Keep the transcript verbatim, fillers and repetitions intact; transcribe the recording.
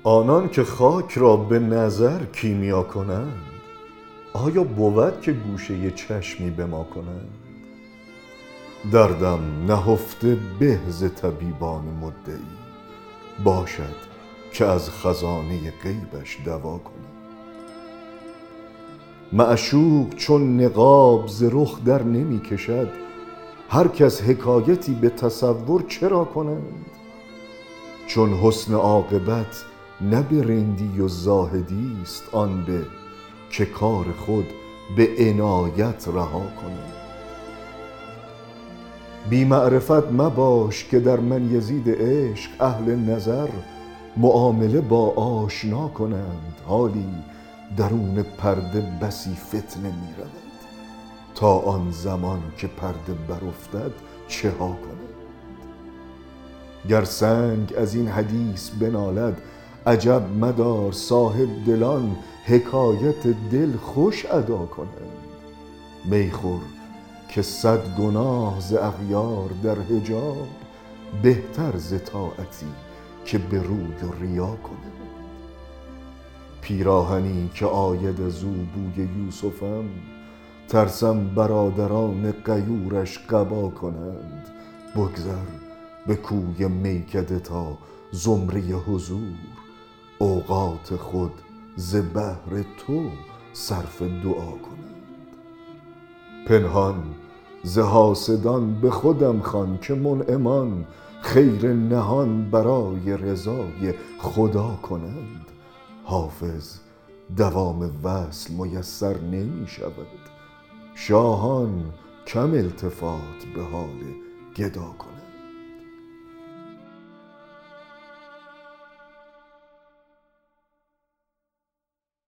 آنان که خاک را به نظر کیمیا کنند، آیا بود که گوشه چشمی به ما کنند؟ دردم نهفته به ز طبیبان مدعی، باشد که از خزانه غیبش دوا کنند. معشوق چون نقاب ز رخ در نمی کشد، هر کس حکایتی به تصور چرا کنند؟ چون حسن عاقبت نه به رندی و زاهدی است، آن به که کار خود به عنایت رها کنند. بی معرفت مباش که در من یزید عشق اهل نظر معامله با آشنا کنند، حالی درون پرده بسی فتنه می رود، تا آن زمان که پرده برافتد چه ها کنند. گر سنگ از این حدیث بنالد، عجب مدار صاحب دلان حکایت دل خوش ادا کنند. می خور که صد گناه ز اغیار در حجاب، بهتر ز طاعتی که به روی و ریا کنند. پیراهنی که آید از او بوی یوسفم، ترسم برادران غیورش قبا کنند. بگذر به کوی میکده تا زمره حضور، اوقات خود ز بهر تو صرف دعا کنند. پنهان ز حاسدان به خودم خوان که منعمان، خیر نهان برای رضای خدا کنند. حافظ دوام وصل میسر نمی شود، شاهان کم التفات به حال گدا کنند.